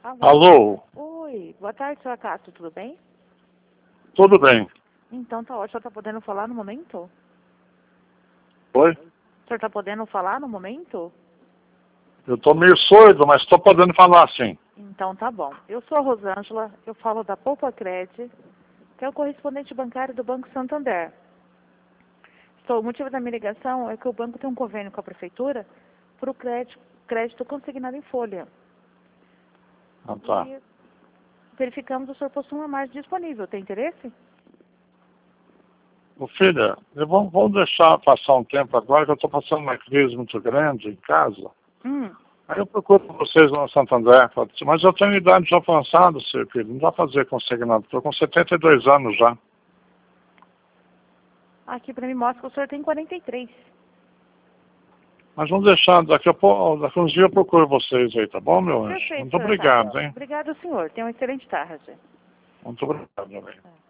Alô? Alô? Oi, boa tarde, senhor Castro, tudo bem? Tudo bem? Então tá ótimo, o senhor tá podendo falar no momento? Oi? O senhor tá podendo falar no momento? Eu tô meio surdo, mas tô podendo falar sim. Então tá bom. Eu sou a Rosângela, eu falo da Poupa Cred, que é o correspondente bancário do Banco Santander. O motivo da minha ligação é que o banco tem um convênio com a prefeitura para o crédito consignado em folha. Ah, tá. E verificamos o senhor possui uma margem disponível. Tem interesse? Ô filha, vamos deixar passar um tempo agora que eu tô passando uma crise muito grande em casa. Aí eu procuro vocês lá no Santander, mas eu tenho idade já avançada, seu filho, não dá pra fazer consignado. Estou com 72 anos já. Aqui para mim mostra que o senhor tem 43. Mas vamos deixar, daqui a uns dias eu procuro vocês aí, tá bom, meu anjo? Perfeito, Muito senhor obrigado, Castro. hein? Obrigado, senhor. Tenha uma excelente tarde. Muito obrigado, meu bem.